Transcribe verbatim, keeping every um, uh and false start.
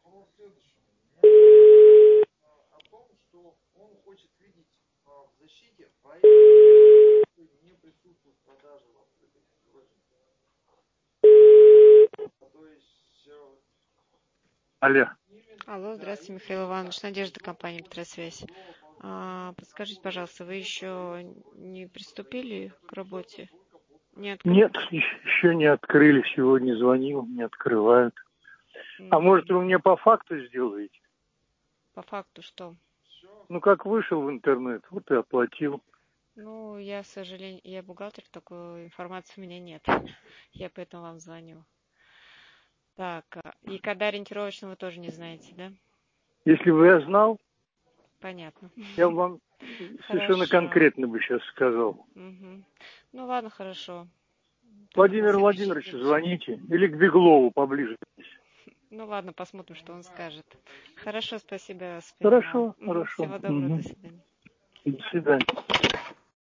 Алло. Алло, здравствуйте, Михаил Иванович. Надежда, компания Петросвязь. А, подскажите, пожалуйста, вы еще не приступили к работе? Не открыли? Нет, еще не открыли. Сегодня звонил, не открывают. А может, вы мне по факту сделаете? По факту что? Ну, как вышел в интернет, вот и оплатил. Ну, я, к сожалению, я бухгалтер, такой информации у меня нет. Я поэтому вам звоню. Так, а, и когда ориентировочно вы тоже не знаете, да? Если бы я знал, Понятно. я вам совершенно Хорошо. конкретно бы сейчас сказал. Мгм. Ну ладно, хорошо. Тогда на Владимиру следующей Владимировичу неделе. звоните. Или к Беглову поближе. Ну ладно, посмотрим, что он скажет. Хорошо, спасибо, я вас поняла. Хорошо, Мгм. хорошо. Всего доброго, до Угу. свидания. До свидания.